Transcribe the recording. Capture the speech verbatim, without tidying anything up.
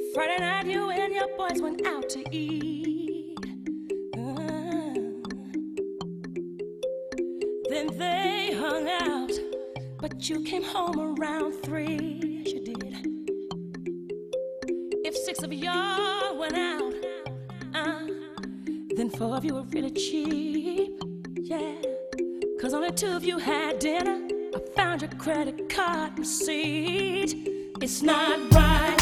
Friday night you and your boys went out to eat. Uh, then they hung out, but you came home around three. Yes, you did. If six of y'all went out, uh, then four of you were really cheap. Yeah, cause only two of you had dinner. I found your credit card receipt. It's not right.